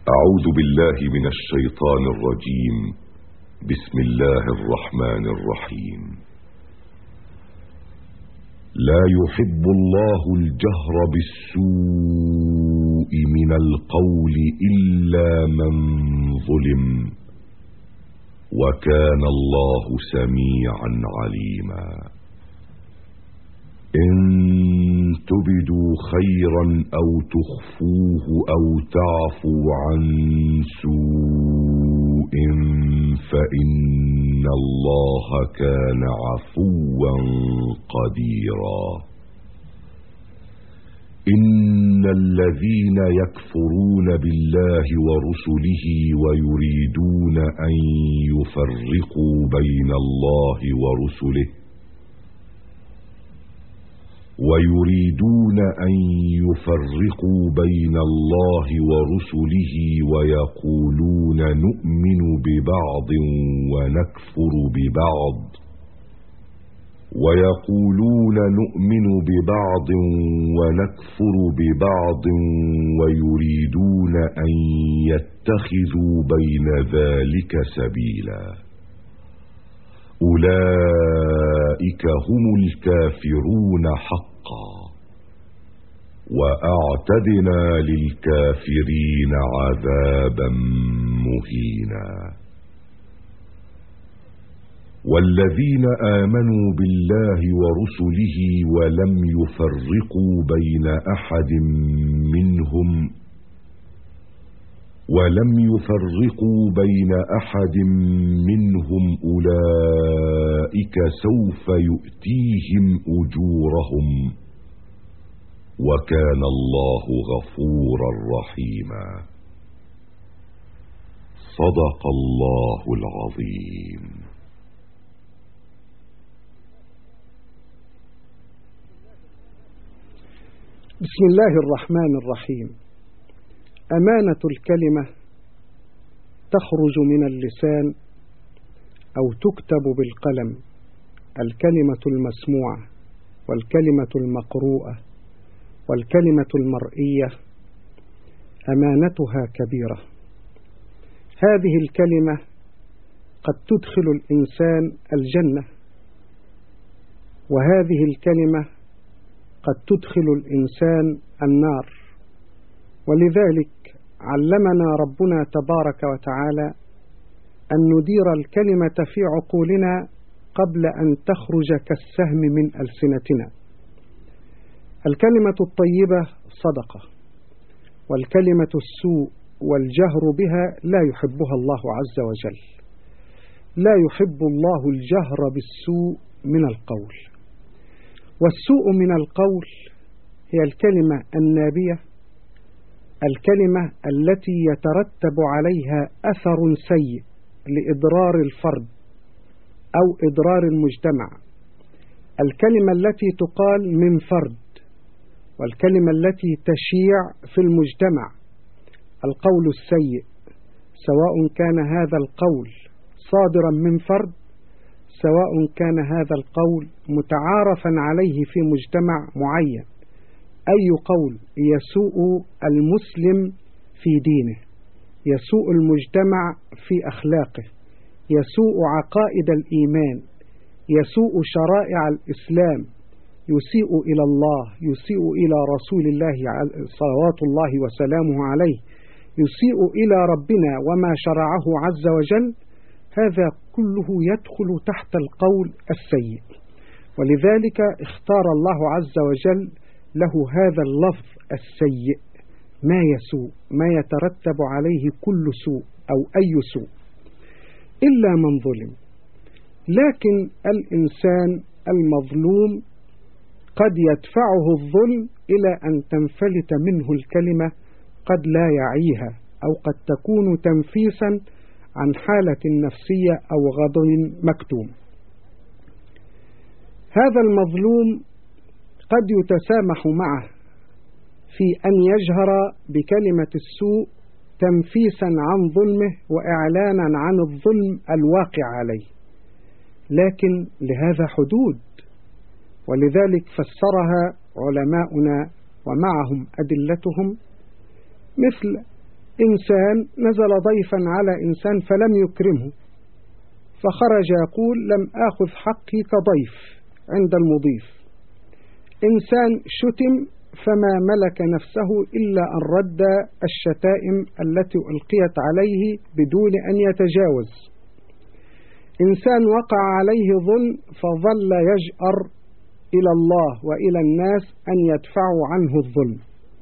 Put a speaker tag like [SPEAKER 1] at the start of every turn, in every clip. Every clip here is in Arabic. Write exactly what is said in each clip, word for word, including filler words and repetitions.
[SPEAKER 1] أعوذ بالله من الشيطان الرجيم. بسم الله الرحمن الرحيم. لا يحب الله الجهر بالسوء من القول إلا من ظلم، وكان الله سميعا عليما. إن تبدوا خيرا أو تخفوه أو تعفوا عن سوء فإن الله كان عفوا قديرا. إن الذين يكفرون بالله ورسله ويريدون أن يفرقوا بين الله ورسله ويريدون أن يفرقوا بين الله ورسله ويقولون نؤمن ببعض ونكفر ببعض ويقولون نؤمن ببعض ونكفر ببعض ويريدون أن يتخذوا بين ذلك سبيلا. أولئك هم الكافرون حقا، وأعتدنا للكافرين عذابا مهينا. والذين آمنوا بالله ورسله ولم يفرقوا بين أحد منهم ولم يفرقوا بين أحد منهم أولئك سوف يؤتيهم أجورهم، وكان الله غفورا رحيما. صدق الله العظيم.
[SPEAKER 2] بسم الله الرحمن الرحيم. أمانة الكلمة تخرج من اللسان أو تكتب بالقلم، الكلمة المسموعة والكلمة المقروءة والكلمة المرئية أمانتها كبيرة. هذه الكلمة قد تدخل الإنسان الجنة، وهذه الكلمة قد تدخل الإنسان النار. ولذلك علمنا ربنا تبارك وتعالى أن ندير الكلمة في عقولنا قبل أن تخرج كالسهم من ألسنتنا. الكلمة الطيبة صدقة، والكلمة السوء والجهر بها لا يحبها الله عز وجل. لا يحب الله الجهر بالسوء من القول، والسوء من القول هي الكلمة النابية، الكلمة التي يترتب عليها أثر سيء لإضرار الفرد أو إضرار المجتمع، الكلمة التي تقال من فرد، والكلمة التي تشيع في المجتمع. القول السيء سواء كان هذا القول صادرا من فرد، سواء كان هذا القول متعارفا عليه في مجتمع معين. أي قول يسوء المسلم في دينه، يسوء المجتمع في أخلاقه، يسوء عقائد الإيمان، يسوء شرائع الإسلام، يسيء إلى الله، يسيء إلى رسول الله صلوات الله وسلامه عليه، يسيء إلى ربنا وما شرعه عز وجل، هذا كله يدخل تحت القول السيء. ولذلك اختار الله عز وجل له هذا اللفظ السيء، ما يسوء، ما يترتب عليه كل سوء أو أي سوء إلا من ظلم. لكن الإنسان المظلوم قد يدفعه الظلم إلى أن تنفلت منه الكلمة قد لا يعيها، أو قد تكون تنفيسا عن حالة نفسية أو غضب مكتوم. هذا المظلوم قد يتسامح معه في أن يجهر بكلمة السوء تنفيسا عن ظلمه وإعلانا عن الظلم الواقع عليه، لكن لهذا حدود. ولذلك فسرها علماؤنا ومعهم أدلتهم، مثل إنسان نزل ضيفا على إنسان فلم يكرمه، فخرج يقول لم آخذ حقي كضيف عند المضيف. إنسان شتم فما ملك نفسه إلا أن رد الشتائم التي ألقيت عليه بدون أن يتجاوز. إنسان وقع عليه ظلم فظل يجأر إلى الله وإلى الناس أن يدفعوا عنه الظلم.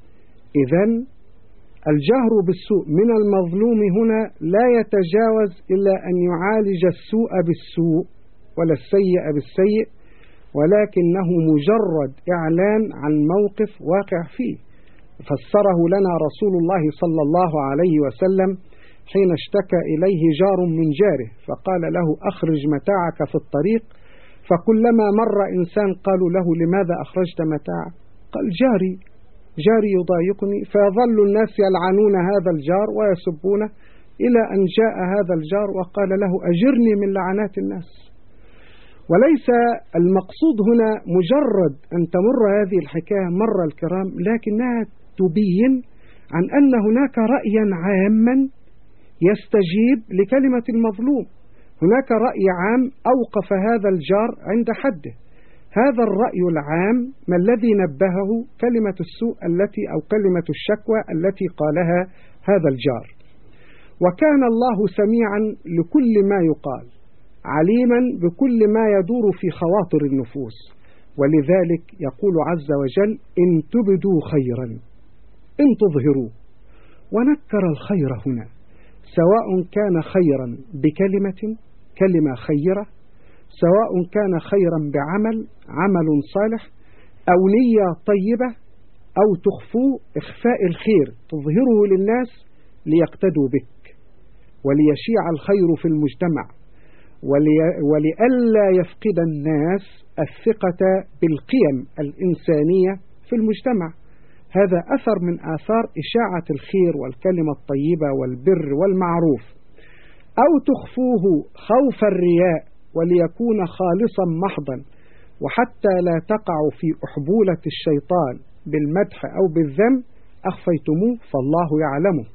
[SPEAKER 2] إذن الجهر بالسوء من المظلوم هنا لا يتجاوز إلا أن يعالج السوء بالسوء ولا السيء بالسيء، ولكنه مجرد إعلان عن موقف واقع فيه. فسره لنا رسول الله صلى الله عليه وسلم حين اشتكى إليه جار من جاره فقال له أخرج متاعك في الطريق، فكلما مر إنسان قالوا له لماذا أخرجت متاعك؟ قال جاري جاري يضايقني، فيظل الناس يلعنون هذا الجار ويسبونه إلى أن جاء هذا الجار وقال له أجرني من لعنات الناس. وليس المقصود هنا مجرد أن تمر هذه الحكاية مر الكرام، لكنها تبين عن أن هناك رأيا عاما يستجيب لكلمة المظلوم. هناك رأي عام أوقف هذا الجار عند حده. هذا الرأي العام ما الذي نبهه؟ كلمة السوء التي أو كلمة الشكوى التي قالها هذا الجار. وكان الله سميعا لكل ما يقال، عليما بكل ما يدور في خواطر النفوس، ولذلك يقول عز وجل إن تبدوا خيرا إن تظهروا، ونكر الخير هنا سواء كان خيرا بكلمة كلمة خيرة، سواء كان خيرا بعمل عمل صالح، أو نية طيبة، أو تخفوا إخفاء الخير تظهره للناس ليقتدوا بك وليشيع الخير في المجتمع، ولي ولئلا يفقد الناس الثقة بالقيم الإنسانية في المجتمع. هذا أثر من آثار إشاعة الخير والكلمة الطيبة والبر والمعروف. أو تخفوه خوف الرياء وليكون خالصا محضا، وحتى لا تقعوا في أحبولة الشيطان بالمدح أو بالذم أخفيتموه فالله يعلمه.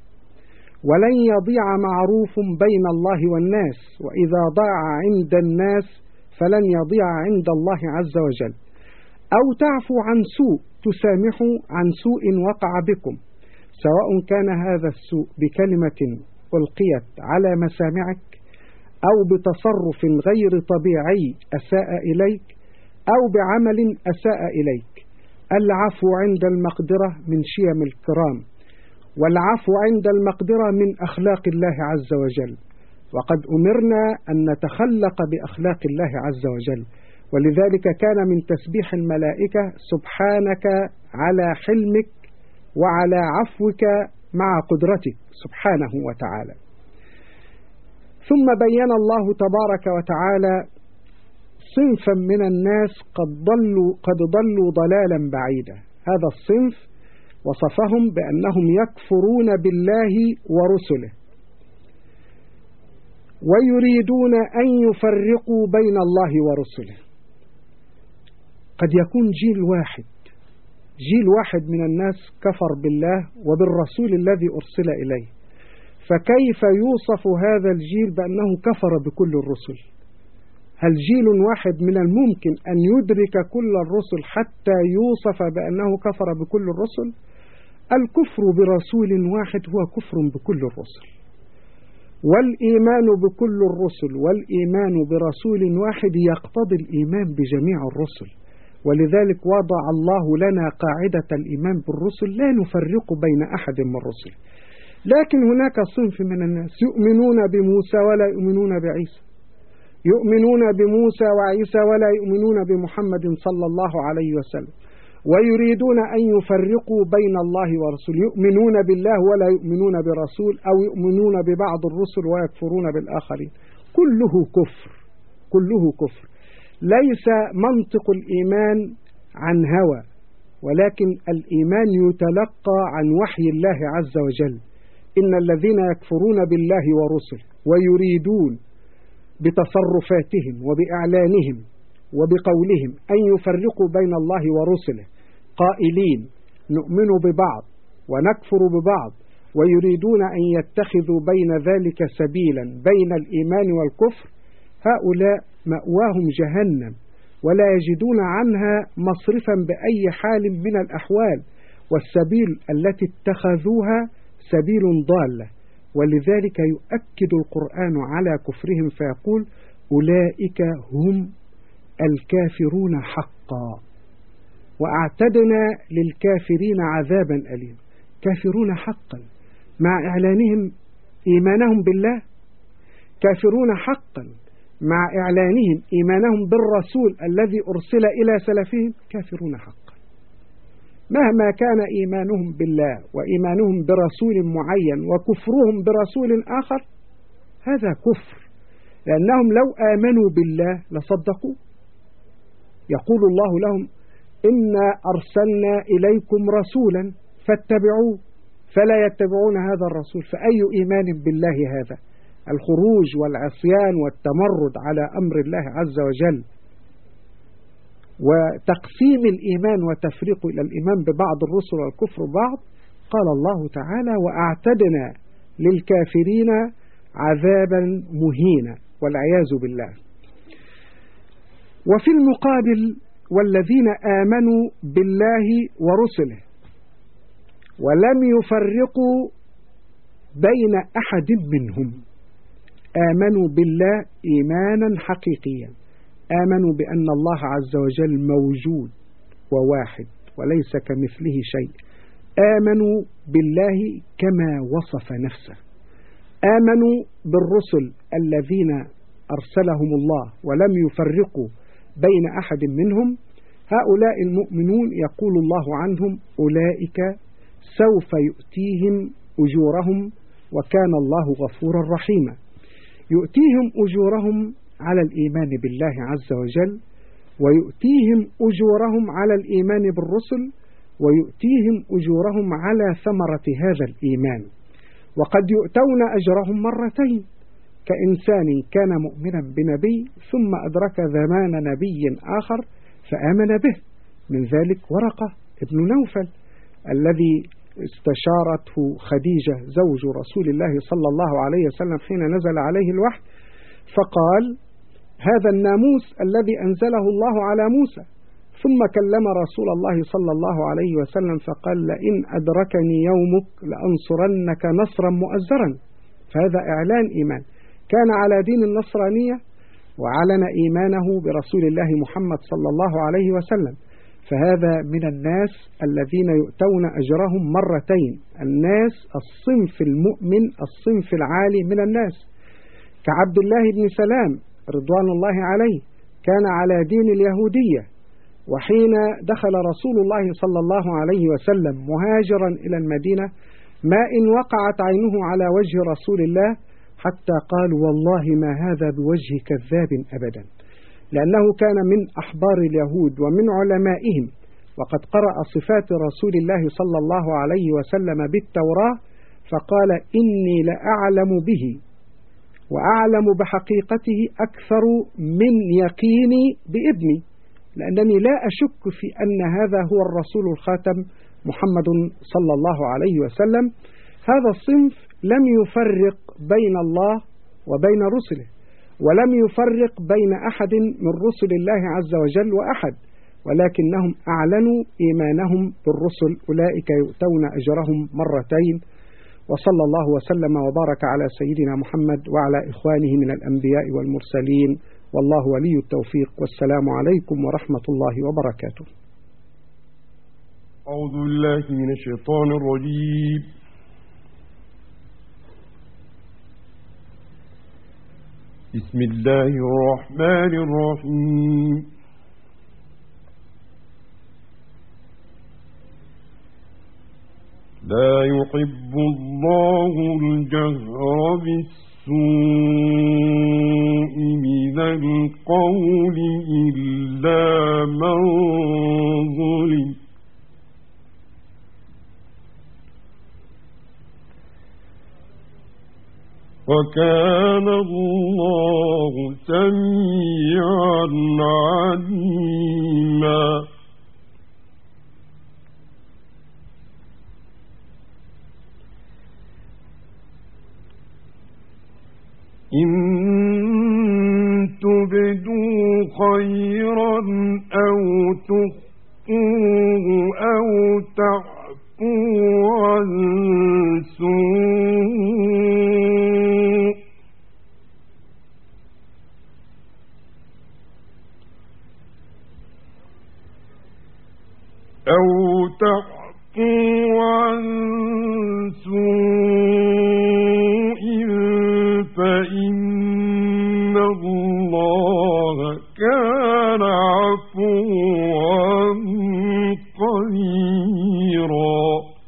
[SPEAKER 2] ولن يضيع معروف بين الله والناس، وإذا ضاع عند الناس فلن يضيع عند الله عز وجل. أو تعفو عن سوء تسامحوا عن سوء وقع بكم، سواء كان هذا السوء بكلمة ألقيت على مسامعك، أو بتصرف غير طبيعي أساء إليك، أو بعمل أساء إليك. العفو عند المقدرة من شيم الكرام، والعفو عند المقدرة من أخلاق الله عز وجل، وقد أمرنا أن نتخلق بأخلاق الله عز وجل. ولذلك كان من تسبيح الملائكة سبحانك على حلمك وعلى عفوك مع قدرتك سبحانه وتعالى. ثم بين الله تبارك وتعالى صنفا من الناس قد ضلوا قد ضلوا ضلالا بعيدا. هذا الصنف وصفهم بأنهم يكفرون بالله ورسله ويريدون أن يفرقوا بين الله ورسله. قد يكون جيل واحد جيل واحد من الناس كفر بالله وبالرسول الذي أرسل إليه، فكيف يوصف هذا الجيل بأنه كفر بكل الرسل؟ هل جيل واحد من الممكن أن يدرك كل الرسل حتى يوصف بأنه كفر بكل الرسل؟ الكفر برسول واحد هو كفر بكل الرسل، والإيمان بكل الرسل والإيمان برسول واحد يقتضي الإيمان بجميع الرسل. ولذلك وضع الله لنا قاعدة الإيمان بالرسل لا نفرق بين أحد من الرسل. لكن هناك صنف من الناس يؤمنون بموسى ولا يؤمنون بعيسى، يؤمنون بموسى وعيسى ولا يؤمنون بمحمد صلى الله عليه وسلم، ويريدون أن يفرقوا بين الله ورسوله، يؤمنون بالله ولا يؤمنون برسول، أو يؤمنون ببعض الرسل ويكفرون بالآخرين. كله كفر كله كفر. ليس منطق الإيمان عن هوى، ولكن الإيمان يتلقى عن وحي الله عز وجل. إن الذين يكفرون بالله ورسله ويريدون بتصرفاتهم وبإعلانهم وبقولهم أن يفرقوا بين الله ورسله، قائلين نؤمن ببعض ونكفر ببعض ويريدون أن يتخذوا بين ذلك سبيلا بين الإيمان والكفر، هؤلاء مأواهم جهنم ولا يجدون عنها مصرفا بأي حال من الأحوال، والسبيل التي اتخذوها سبيل ضالة. ولذلك يؤكد القرآن على كفرهم فيقول: أولئك هم الكافرون حقا، وأعتدنا للكافرين عذابا أليما. كافرون حقا مع إعلانهم إيمانهم بالله، كافرون حقا مع إعلانهم إيمانهم بالرسول الذي أرسل إلى سلفهم، كافرون حقا. مهما كان إيمانهم بالله وإيمانهم برسول معين وكفرهم برسول آخر، هذا كفر، لأنهم لو آمنوا بالله لصدقوا. يقول الله لهم: إنا أرسلنا إليكم رسولا فاتبعوه، فلا يتبعون هذا الرسول، فأي إيمان بالله هذا؟ الخروج والعصيان والتمرد على أمر الله عز وجل، وتقسيم الإيمان وتفريق إلى الإيمان ببعض الرسل والكفر بعض. قال الله تعالى: وأعتدنا للكافرين عذابا مهينا، والعياذ بالله. وفي المقابل: والذين آمنوا بالله ورسله ولم يفرقوا بين أحد منهم. آمنوا بالله إيمانا حقيقيا، آمنوا بأن الله عز وجل موجود وواحد وليس كمثله شيء، آمنوا بالله كما وصف نفسه، آمنوا بالرسل الذين أرسلهم الله ولم يفرقوا بين أحد منهم. هؤلاء المؤمنون يقول الله عنهم: أولئك سوف يؤتيهم أجورهم وكان الله غفورا رحيما. يؤتيهم أجورهم على الإيمان بالله عز وجل، ويؤتيهم أجورهم على الإيمان بالرسل، ويؤتيهم أجورهم على ثمرة هذا الإيمان. وقد يؤتون أجرهم مرتين، كإنسان كان مؤمنا بنبي ثم أدرك زمان نبي آخر فآمن به، من ذلك ورقة ابن نوفل الذي استشارته خديجة زوج رسول الله صلى الله عليه وسلم حين نزل عليه الوحي، فقال: هذا الناموس الذي أنزله الله على موسى. ثم كلم رسول الله صلى الله عليه وسلم فقال: لئن أدركني يومك لأنصرنك نصرا مؤزرا. فهذا إعلان إيمان، كان على دين النصرانية وعلن إيمانه برسول الله محمد صلى الله عليه وسلم. فهذا من الناس الذين يؤتون أجرهم مرتين، الناس الصنف المؤمن الصنف العالي من الناس، كعبد الله بن سلام رضوان الله عليه، كان على دين اليهودية، وحين دخل رسول الله صلى الله عليه وسلم مهاجرا إلى المدينة ما إن وقعت عينه على وجه رسول الله حتى قال: والله ما هذا بوجه كذاب أبدا، لأنه كان من أحبار اليهود ومن علمائهم، وقد قرأ صفات رسول الله صلى الله عليه وسلم بالتوراة، فقال: إني لأعلم به وأعلم بحقيقته أكثر من يقيني بابني، لأنني لا أشك في أن هذا هو الرسول الخاتم محمد صلى الله عليه وسلم. هذا الصنف لم يفرق بين الله وبين رسله، ولم يفرق بين أحد من رسل الله عز وجل وأحد، ولكنهم أعلنوا إيمانهم بالرسل، أولئك يؤتون أجرهم مرتين. وصلى الله وسلم وبارك على سيدنا محمد وعلى إخوانه من الأنبياء والمرسلين، والله ولي التوفيق، والسلام عليكم ورحمة الله وبركاته.
[SPEAKER 3] أعوذ بالله من الشيطان الرجيم. بسم الله الرحمن الرحيم. لا يحب الله الجهر بالسوء من القول إلا من ظلم. وكان الله سميعا عليما. إن تبدوا خيرا أو تخفوه أو تعفوا عن سوء أو تعفوا عن سوء فإن الله كان عفوا قديرا.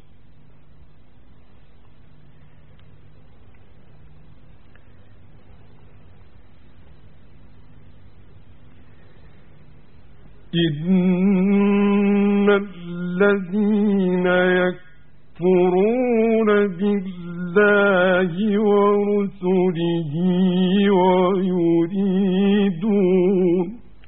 [SPEAKER 3] إن الذين يكفرون بالله ورسله ويريدون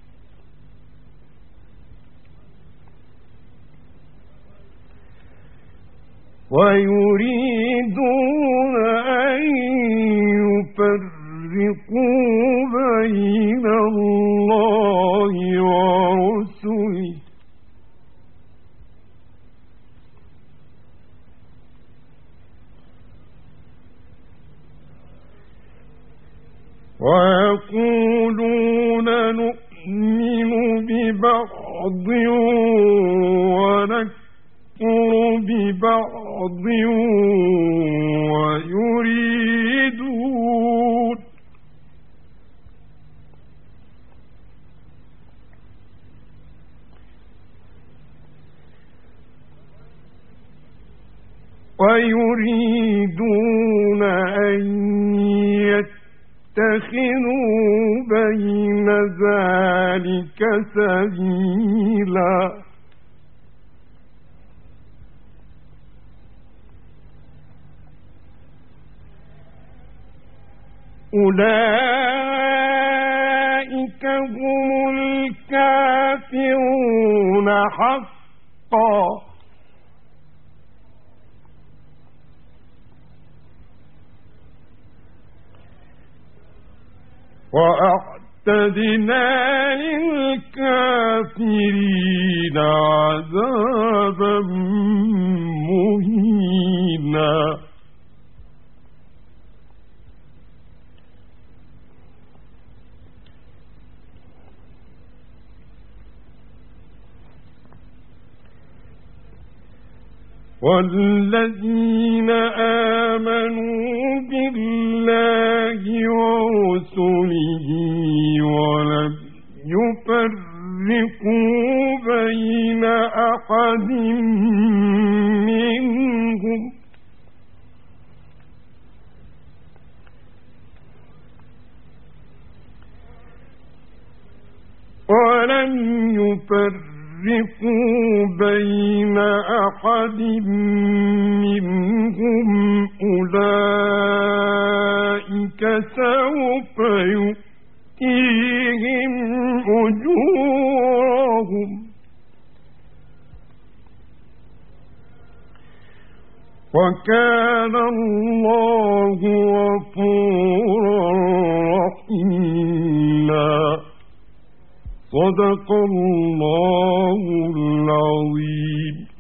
[SPEAKER 3] ويريدون أن يفرقوا بين الله ورسله ويقولون نؤمن ببعض ونكفر ببعض ويريدون ويريدون أن يتخذوا بين ذلك سبيلا. أولئك هم الكافرون حقا. وأعتدنا للكافرين عذابا مهينا. والذين آمنوا بالله ورسله ولم يفرقوا بين أحد منهم ولم يفرقوا بين أحد منهم أولئك سوف يؤتيهم أجورهم وكان الله غفورا رحيما. صدق الله العظيم.